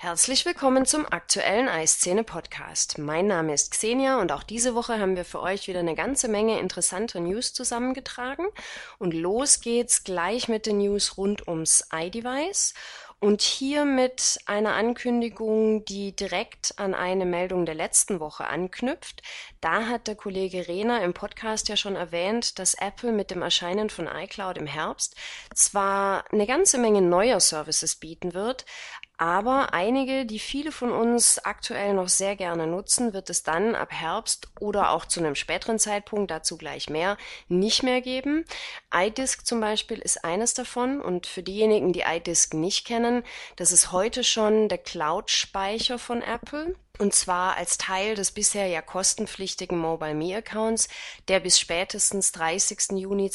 Herzlich willkommen zum aktuellen iScene-Podcast. Mein Name ist Xenia und auch diese Woche haben wir für euch wieder eine ganze Menge interessanter News zusammengetragen. Und los geht's gleich mit den News rund ums iDevice. Und hier mit einer Ankündigung, die direkt an eine Meldung der letzten Woche anknüpft. Da hat der Kollege Rehner im Podcast ja schon erwähnt, dass Apple mit dem Erscheinen von iCloud im Herbst zwar eine ganze Menge neuer Services bieten wird, aber einige, die viele von uns aktuell noch sehr gerne nutzen, wird es dann ab Herbst oder auch zu einem späteren Zeitpunkt, dazu gleich mehr, nicht mehr geben. iDisk zum Beispiel ist eines davon und für diejenigen, die iDisk nicht kennen, das ist heute schon der Cloud-Speicher von Apple. Und zwar als Teil des bisher ja kostenpflichtigen MobileMe-Accounts, der bis spätestens 30. Juni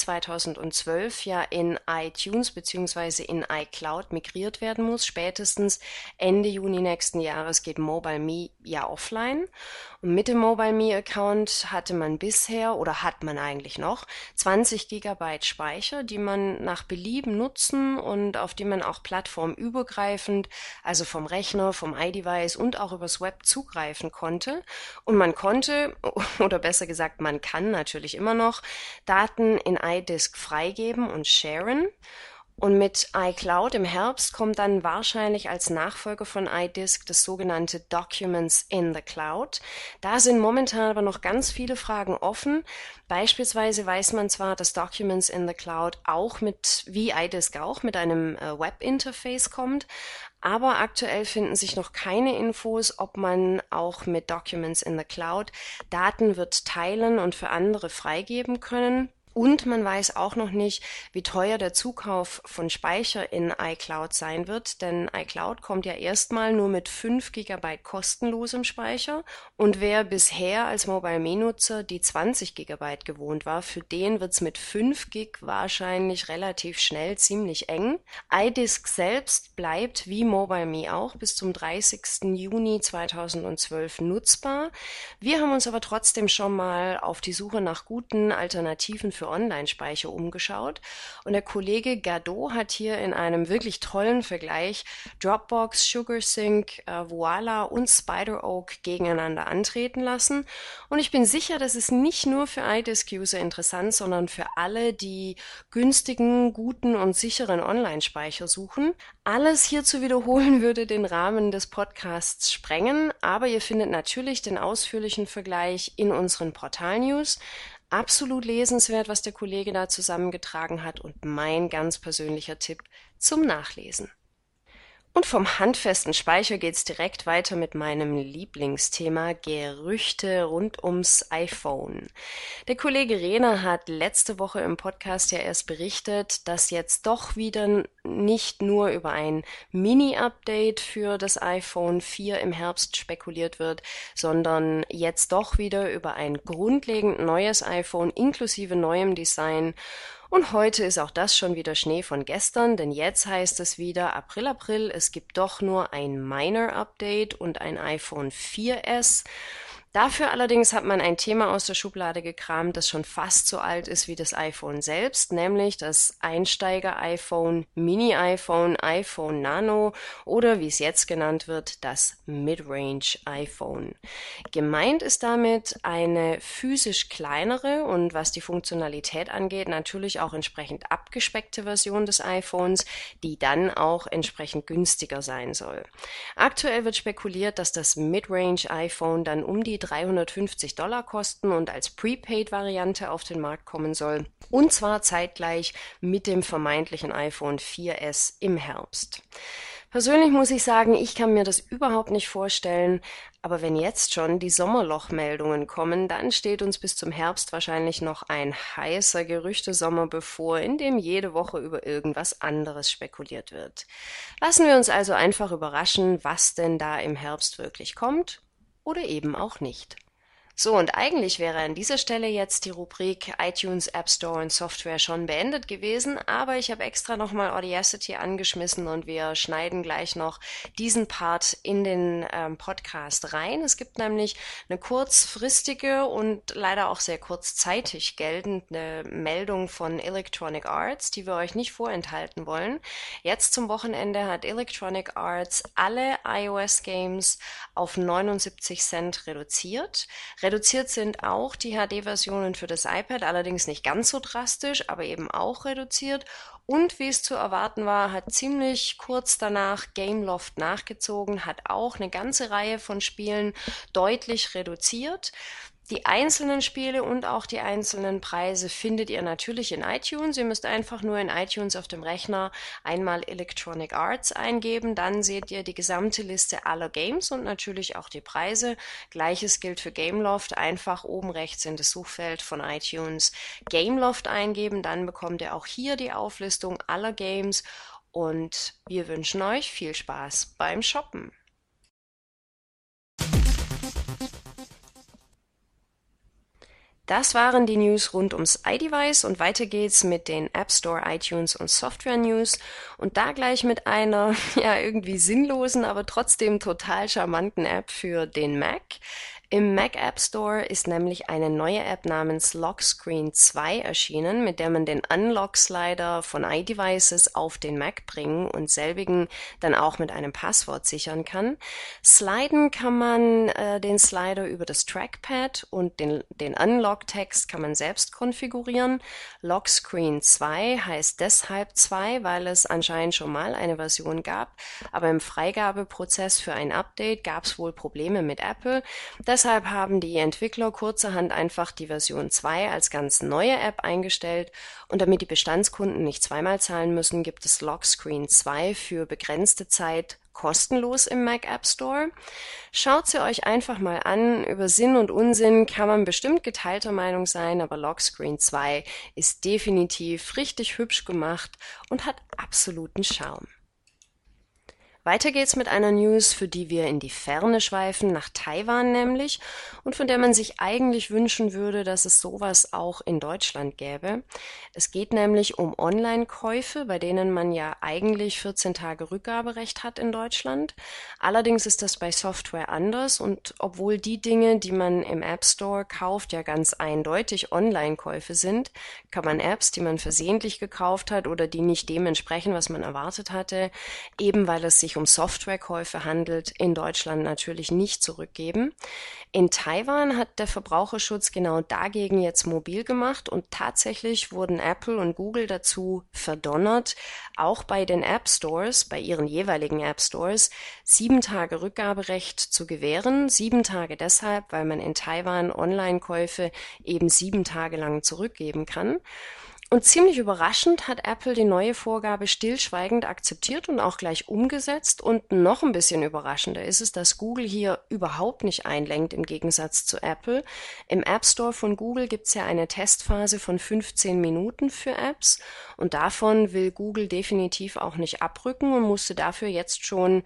2012 ja in iTunes bzw. in iCloud migriert werden muss. Spätestens Ende Juni nächsten Jahres geht MobileMe ja offline. Und mit dem MobileMe-Account hatte man bisher oder hat man eigentlich noch 20 Gigabyte Speicher, die man nach Belieben nutzen und auf die man auch plattformübergreifend, also vom Rechner, vom iDevice und auch übers Web zugreifen konnte. Und man konnte, oder besser gesagt, man kann natürlich immer noch Daten in iDisk freigeben und sharen. Und mit iCloud im Herbst kommt dann wahrscheinlich als Nachfolger von iDisk das sogenannte Documents in the Cloud. Da sind momentan aber noch ganz viele Fragen offen. Beispielsweise weiß man zwar, dass Documents in the Cloud auch wie iDisk auch, mit einem Webinterface kommt, aber aktuell finden sich noch keine Infos, ob man auch mit Documents in the Cloud Daten wird teilen und für andere freigeben können. Und man weiß auch noch nicht, wie teuer der Zukauf von Speicher in iCloud sein wird, denn iCloud kommt ja erstmal nur mit 5 Gigabyte kostenlosem Speicher. Und wer bisher als MobileMe-Nutzer die 20 Gigabyte gewohnt war, für den wird's mit 5 Gig wahrscheinlich relativ schnell ziemlich eng. iDisk selbst bleibt wie MobileMe auch bis zum 30. Juni 2012 nutzbar. Wir haben uns aber trotzdem schon mal auf die Suche nach guten Alternativen für Online-Speicher umgeschaut und der Kollege Gado hat hier in einem wirklich tollen Vergleich Dropbox, SugarSync, Voila und SpiderOak gegeneinander antreten lassen und ich bin sicher, dass es nicht nur für iDisk-User interessant, sondern für alle, die günstigen, guten und sicheren Online-Speicher suchen. Alles hier zu wiederholen würde den Rahmen des Podcasts sprengen, aber ihr findet natürlich den ausführlichen Vergleich in unseren Portal-News. Absolut lesenswert, was der Kollege da zusammengetragen hat und mein ganz persönlicher Tipp zum Nachlesen. Und vom handfesten Speicher geht's direkt weiter mit meinem Lieblingsthema Gerüchte rund ums iPhone. Der Kollege Rehner hat letzte Woche im Podcast ja erst berichtet, dass jetzt doch wieder nicht nur über ein Mini-Update für das iPhone 4 im Herbst spekuliert wird, sondern jetzt doch wieder über ein grundlegend neues iPhone inklusive neuem Design. Und heute ist auch das schon wieder Schnee von gestern, denn jetzt heißt es wieder April, April, es gibt doch nur ein Minor-Update und ein iPhone 4S. Dafür allerdings hat man ein Thema aus der Schublade gekramt, das schon fast so alt ist wie das iPhone selbst, nämlich das Einsteiger-iPhone, Mini-iPhone, iPhone Nano oder wie es jetzt genannt wird, das Mid-Range-iPhone. Gemeint ist damit eine physisch kleinere und was die Funktionalität angeht, natürlich auch entsprechend abgespeckte Version des iPhones, die dann auch entsprechend günstiger sein soll. Aktuell wird spekuliert, dass das Mid-Range-iPhone dann um die $350 kosten und als Prepaid-Variante auf den Markt kommen soll. Und zwar zeitgleich mit dem vermeintlichen iPhone 4S im Herbst. Persönlich muss ich sagen, ich kann mir das überhaupt nicht vorstellen, aber wenn jetzt schon die Sommerlochmeldungen kommen, dann steht uns bis zum Herbst wahrscheinlich noch ein heißer Gerüchtesommer bevor, in dem jede Woche über irgendwas anderes spekuliert wird. Lassen wir uns also einfach überraschen, was denn da im Herbst wirklich kommt oder eben auch nicht. So, und eigentlich wäre an dieser Stelle jetzt die Rubrik iTunes, App Store und Software schon beendet gewesen, aber ich habe extra nochmal Audacity angeschmissen und wir schneiden gleich noch diesen Part in den Podcast rein. Es gibt nämlich eine kurzfristige und leider auch sehr kurzzeitig geltende Meldung von Electronic Arts, die wir euch nicht vorenthalten wollen. Jetzt zum Wochenende hat Electronic Arts alle iOS-Games auf 79 Cent reduziert. Reduziert sind auch die HD-Versionen für das iPad, allerdings nicht ganz so drastisch, aber eben auch reduziert. Und wie es zu erwarten war, hat ziemlich kurz danach Gameloft nachgezogen, hat auch eine ganze Reihe von Spielen deutlich reduziert. Die einzelnen Spiele und auch die einzelnen Preise findet ihr natürlich in iTunes. Ihr müsst einfach nur in iTunes auf dem Rechner einmal Electronic Arts eingeben, dann seht ihr die gesamte Liste aller Games und natürlich auch die Preise. Gleiches gilt für Gameloft, einfach oben rechts in das Suchfeld von iTunes Gameloft eingeben, dann bekommt ihr auch hier die Auflistung aller Games und wir wünschen euch viel Spaß beim Shoppen. Das waren die News rund ums iDevice und weiter geht's mit den App Store, iTunes und Software News und da gleich mit einer, ja, irgendwie sinnlosen, aber trotzdem total charmanten App für den Mac. Im Mac App Store ist nämlich eine neue App namens Lockscreen 2 erschienen, mit der man den Unlock-Slider von iDevices auf den Mac bringen und selbigen dann auch mit einem Passwort sichern kann. Sliden kann man den Slider über das Trackpad und den Unlock-Text kann man selbst konfigurieren. Lockscreen 2 heißt deshalb 2, weil es anscheinend schon mal eine Version gab, aber im Freigabeprozess für ein Update gab es wohl Probleme mit Apple. Deshalb haben die Entwickler kurzerhand einfach die Version 2 als ganz neue App eingestellt und damit die Bestandskunden nicht zweimal zahlen müssen, gibt es Lockscreen 2 für begrenzte Zeit kostenlos im Mac App Store. Schaut sie euch einfach mal an. Über Sinn und Unsinn kann man bestimmt geteilter Meinung sein, aber Lockscreen 2 ist definitiv richtig hübsch gemacht und hat absoluten Charme. Weiter geht's mit einer News, für die wir in die Ferne schweifen, nach Taiwan nämlich, und von der man sich eigentlich wünschen würde, dass es sowas auch in Deutschland gäbe. Es geht nämlich um Online-Käufe, bei denen man ja eigentlich 14 Tage Rückgaberecht hat in Deutschland. Allerdings ist das bei Software anders und obwohl die Dinge, die man im App Store kauft, ja ganz eindeutig Online-Käufe sind, kann man Apps, die man versehentlich gekauft hat oder die nicht dem entsprechen, was man erwartet hatte, eben weil es sich um Softwarekäufe handelt, in Deutschland natürlich nicht zurückgeben. In Taiwan hat der Verbraucherschutz genau dagegen jetzt mobil gemacht und tatsächlich wurden Apple und Google dazu verdonnert, auch bei den App Stores, bei ihren jeweiligen App Stores, 7 Tage Rückgaberecht zu gewähren. 7 Tage deshalb, weil man in Taiwan Online-Käufe eben 7 Tage lang zurückgeben kann. Und ziemlich überraschend hat Apple die neue Vorgabe stillschweigend akzeptiert und auch gleich umgesetzt. Und noch ein bisschen überraschender ist es, dass Google hier überhaupt nicht einlenkt im Gegensatz zu Apple. Im App Store von Google gibt es ja eine Testphase von 15 Minuten für Apps und davon will Google definitiv auch nicht abrücken und musste dafür jetzt schon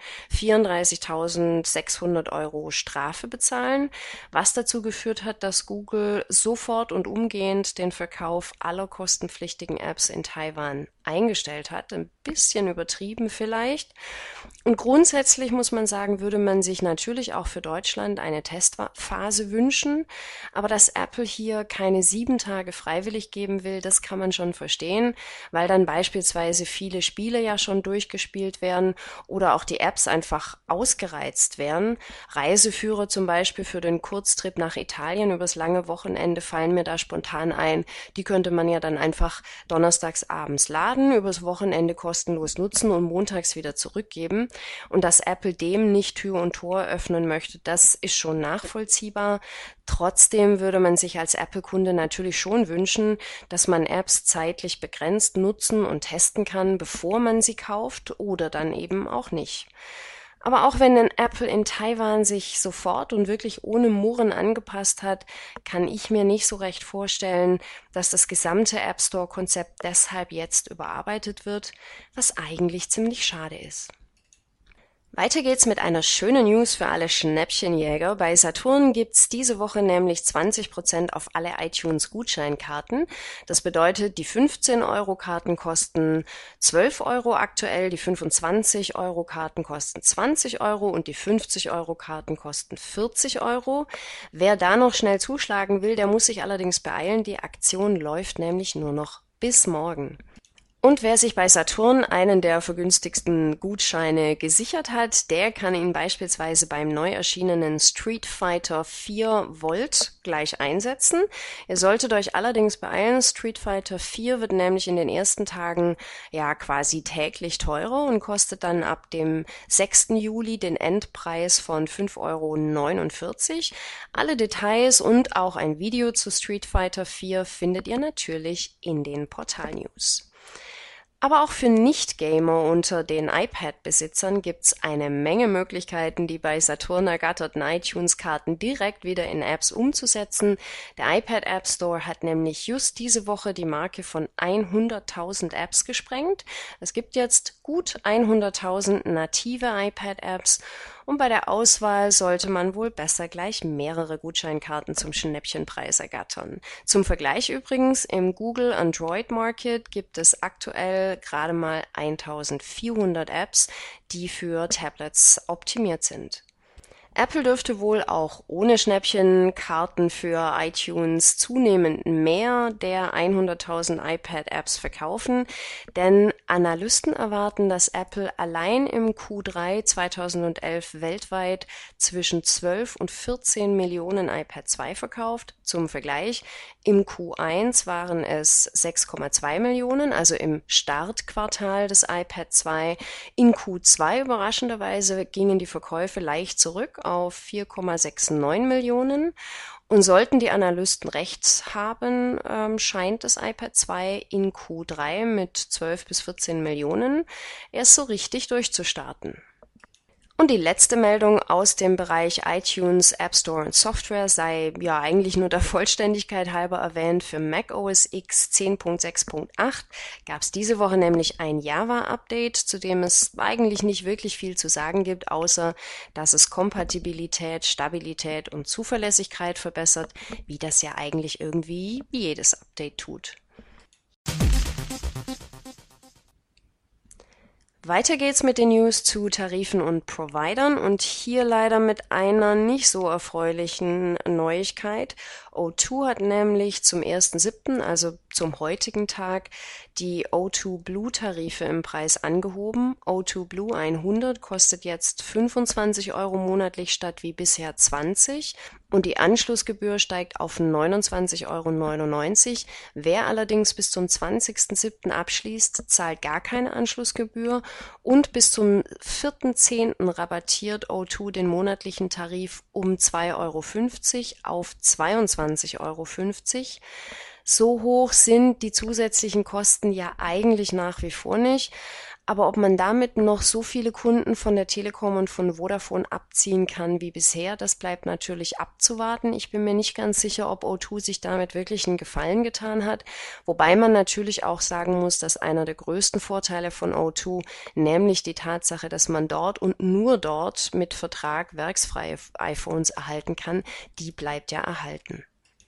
34.600 Euro Strafe bezahlen, was dazu geführt hat, dass Google sofort und umgehend den Verkauf aller kostenpflichtigen Apps in Taiwan eingestellt hat. Ein bisschen übertrieben vielleicht. Und grundsätzlich muss man sagen, würde man sich natürlich auch für Deutschland eine Testphase wünschen. Aber dass Apple hier keine 7 Tage freiwillig geben will, das kann man schon verstehen, weil dann beispielsweise viele Spiele ja schon durchgespielt werden oder auch die Apps einfach ausgereizt werden. Reiseführer zum Beispiel für den Kurztrip nach Italien übers lange Wochenende fallen mir da spontan ein. Die könnte man ja dann einfach donnerstags abends laden, übers Wochenende kostenlos nutzen und montags wieder zurückgeben. Und dass Apple dem nicht Tür und Tor öffnen möchte, das ist schon nachvollziehbar. Trotzdem würde man sich als Apple-Kunde natürlich schon wünschen, dass man Apps zeitlich begrenzt nutzen und testen kann, bevor man sie kauft oder dann eben auch nicht. Aber auch wenn ein Apple in Taiwan sich sofort und wirklich ohne Murren angepasst hat, kann ich mir nicht so recht vorstellen, dass das gesamte App Store-Konzept deshalb jetzt überarbeitet wird, was eigentlich ziemlich schade ist. Weiter geht's mit einer schönen News für alle Schnäppchenjäger. Bei Saturn gibt's diese Woche nämlich 20% auf alle iTunes-Gutscheinkarten. Das bedeutet, die 15-Euro-Karten kosten 12 Euro aktuell, die 25-Euro-Karten kosten 20 Euro und die 50-Euro-Karten kosten 40 Euro. Wer da noch schnell zuschlagen will, der muss sich allerdings beeilen. Die Aktion läuft nämlich nur noch bis morgen. Und wer sich bei Saturn einen der vergünstigsten Gutscheine gesichert hat, der kann ihn beispielsweise beim neu erschienenen Street Fighter 4 Volt gleich einsetzen. Ihr solltet euch allerdings beeilen, Street Fighter 4 wird nämlich in den ersten Tagen ja quasi täglich teurer und kostet dann ab dem 6. Juli den Endpreis von 5,49 Euro. Alle Details und auch ein Video zu Street Fighter 4 findet ihr natürlich in den Portal-News. Aber auch für Nicht-Gamer unter den iPad-Besitzern gibt's eine Menge Möglichkeiten, die bei Saturn ergatterten iTunes-Karten direkt wieder in Apps umzusetzen. Der iPad App Store hat nämlich just diese Woche die Marke von 100.000 Apps gesprengt. Es gibt jetzt gut 100.000 native iPad-Apps. Und bei der Auswahl sollte man wohl besser gleich mehrere Gutscheinkarten zum Schnäppchenpreis ergattern. Zum Vergleich übrigens, im Google Android Market gibt es aktuell gerade mal 1400 Apps, die für Tablets optimiert sind. Apple dürfte wohl auch ohne Schnäppchenkarten für iTunes zunehmend mehr der 100.000 iPad-Apps verkaufen, denn Analysten erwarten, dass Apple allein im Q3 2011 weltweit zwischen 12 und 14 Millionen iPad 2 verkauft. Zum Vergleich, im Q1 waren es 6,2 Millionen, also im Startquartal des iPad 2. In Q2 überraschenderweise gingen die Verkäufe leicht zurück auf 4,69 Millionen. Und sollten die Analysten recht haben, scheint das iPad 2 in Q3 mit 12 bis 14 Millionen erst so richtig durchzustarten. Und die letzte Meldung aus dem Bereich iTunes, App Store und Software sei ja eigentlich nur der Vollständigkeit halber erwähnt. Für Mac OS X 10.6.8 gab es diese Woche nämlich ein Java-Update, zu dem es eigentlich nicht wirklich viel zu sagen gibt, außer dass es Kompatibilität, Stabilität und Zuverlässigkeit verbessert, wie das ja eigentlich irgendwie jedes Update tut. Weiter geht's mit den News zu Tarifen und Providern und hier leider mit einer nicht so erfreulichen Neuigkeit. O2 hat nämlich zum 1.7., also zum heutigen Tag, die O2 Blue Tarife im Preis angehoben. O2 Blue 100 kostet jetzt 25 Euro monatlich statt wie bisher 20 und die Anschlussgebühr steigt auf 29,99 Euro. Wer allerdings bis zum 20.7. abschließt, zahlt gar keine Anschlussgebühr und bis zum 4.10. rabattiert O2 den monatlichen Tarif um 2,50 Euro auf 22,50 Euro. So hoch sind die zusätzlichen Kosten ja eigentlich nach wie vor nicht. Aber ob man damit noch so viele Kunden von der Telekom und von Vodafone abziehen kann wie bisher, das bleibt natürlich abzuwarten. Ich bin mir nicht ganz sicher, ob O2 sich damit wirklich einen Gefallen getan hat. Wobei man natürlich auch sagen muss, dass einer der größten Vorteile von O2, nämlich die Tatsache, dass man dort und nur dort mit Vertrag werksfreie iPhones erhalten kann, die bleibt ja erhalten.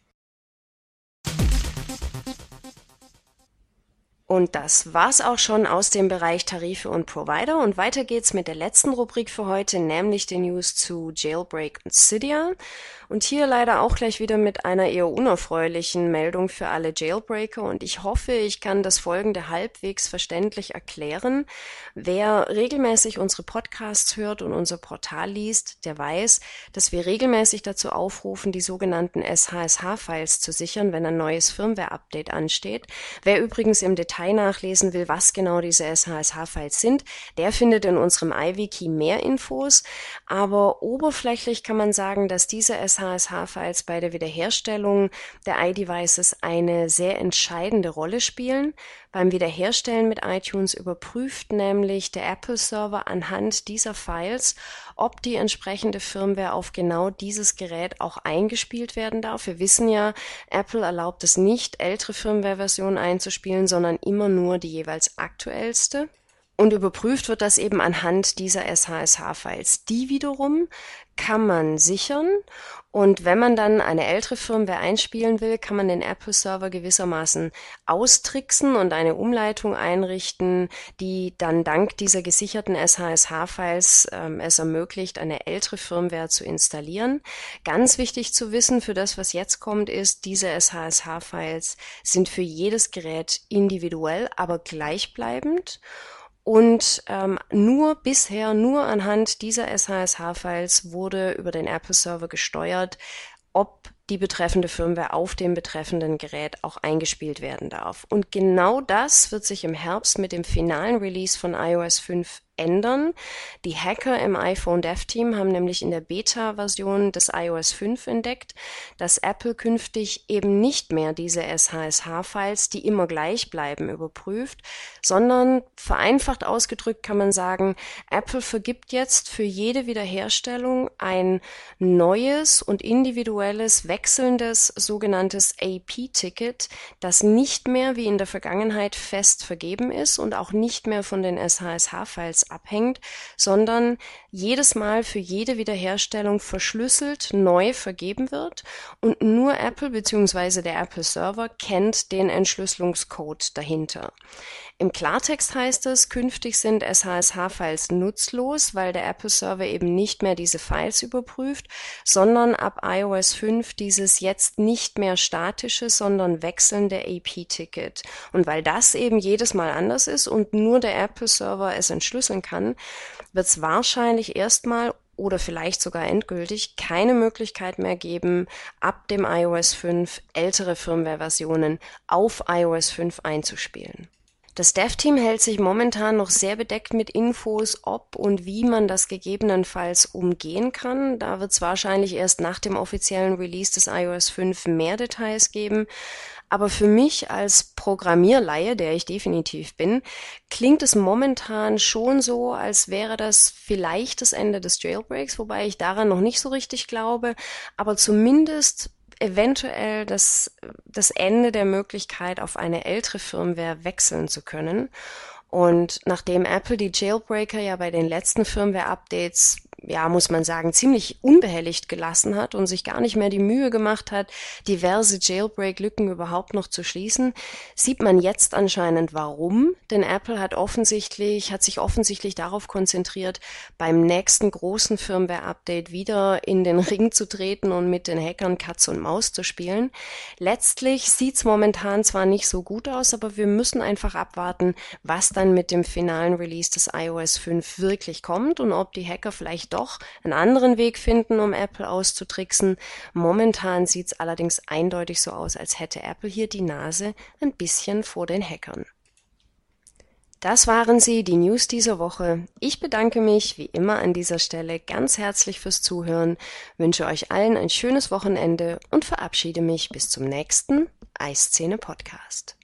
Und das war's auch schon aus dem Bereich Tarife und Provider. Und weiter geht's mit der letzten Rubrik für heute, nämlich den News zu Jailbreak und Cydia. Und hier leider auch gleich wieder mit einer eher unerfreulichen Meldung für alle Jailbreaker. Und ich hoffe, ich kann das Folgende halbwegs verständlich erklären. Wer regelmäßig unsere Podcasts hört und unser Portal liest, der weiß, dass wir regelmäßig dazu aufrufen, die sogenannten SHSH-Files zu sichern, wenn ein neues Firmware-Update ansteht. Wer übrigens im Detail nachlesen will, was genau diese SHSH-Files sind, der findet in unserem iWiki mehr Infos, aber oberflächlich kann man sagen, dass diese SHSH-Files bei der Wiederherstellung der iDevices eine sehr entscheidende Rolle spielen. Beim Wiederherstellen mit iTunes überprüft nämlich der Apple-Server anhand dieser Files, ob die entsprechende Firmware auf genau dieses Gerät auch eingespielt werden darf. Wir wissen ja, Apple erlaubt es nicht, ältere Firmware-Versionen einzuspielen, sondern immer nur die jeweils aktuellste. Und überprüft wird das eben anhand dieser SHSH-Files. Die wiederum kann man sichern, und wenn man dann eine ältere Firmware einspielen will, kann man den Apple-Server gewissermaßen austricksen und eine Umleitung einrichten, die dann dank dieser gesicherten SHSH-Files es ermöglicht, eine ältere Firmware zu installieren. Ganz wichtig zu wissen für das, was jetzt kommt, ist, diese SHSH-Files sind für jedes Gerät individuell, aber gleichbleibend. Und nur anhand dieser SHSH-Files wurde über den Apple-Server gesteuert, ob die betreffende Firmware auf dem betreffenden Gerät auch eingespielt werden darf. Und genau das wird sich im Herbst mit dem finalen Release von iOS 5 ändern. Die Hacker im iPhone Dev Team haben nämlich in der Beta-Version des iOS 5 entdeckt, dass Apple künftig eben nicht mehr diese SHSH-Files, die immer gleich bleiben, überprüft, sondern vereinfacht ausgedrückt kann man sagen, Apple vergibt jetzt für jede Wiederherstellung ein neues und individuelles, wechselndes sogenanntes AP-Ticket, das nicht mehr wie in der Vergangenheit fest vergeben ist und auch nicht mehr von den SHSH-Files abhängt, sondern jedes Mal für jede Wiederherstellung verschlüsselt neu vergeben wird und nur Apple bzw. der Apple Server kennt den Entschlüsselungscode dahinter. Im Klartext heißt es, künftig sind SHSH-Files nutzlos, weil der Apple Server eben nicht mehr diese Files überprüft, sondern ab iOS 5 dieses jetzt nicht mehr statische, sondern wechselnde AP-Ticket. Und weil das eben jedes Mal anders ist und nur der Apple Server es entschlüsseln kann, wird es wahrscheinlich erstmal oder vielleicht sogar endgültig keine Möglichkeit mehr geben, ab dem iOS 5 ältere Firmware-Versionen auf iOS 5 einzuspielen. Das Dev-Team hält sich momentan noch sehr bedeckt mit Infos, ob und wie man das gegebenenfalls umgehen kann. Da wird es wahrscheinlich erst nach dem offiziellen Release des iOS 5 mehr Details geben. Aber für mich als Programmierlaie, der ich definitiv bin, klingt es momentan schon so, als wäre das vielleicht das Ende des Jailbreaks, wobei ich daran noch nicht so richtig glaube, aber zumindest eventuell das Ende der Möglichkeit, auf eine ältere Firmware wechseln zu können. Und nachdem Apple die Jailbreaker ja bei den letzten Firmware-Updates, ja, muss man sagen, ziemlich unbehelligt gelassen hat und sich gar nicht mehr die Mühe gemacht hat, diverse Jailbreak-Lücken überhaupt noch zu schließen, sieht man jetzt anscheinend warum. Denn Apple hat sich offensichtlich darauf konzentriert, beim nächsten großen Firmware-Update wieder in den Ring zu treten und mit den Hackern Katz und Maus zu spielen. Letztlich sieht's momentan zwar nicht so gut aus, aber wir müssen einfach abwarten, was dann mit dem finalen Release des iOS 5 wirklich kommt und ob die Hacker vielleicht doch einen anderen Weg finden, um Apple auszutricksen. Momentan sieht's allerdings eindeutig so aus, als hätte Apple hier die Nase ein bisschen vor den Hackern. Das waren sie, die News dieser Woche. Ich bedanke mich wie immer an dieser Stelle ganz herzlich fürs Zuhören, wünsche euch allen ein schönes Wochenende und verabschiede mich bis zum nächsten Eiszene Podcast.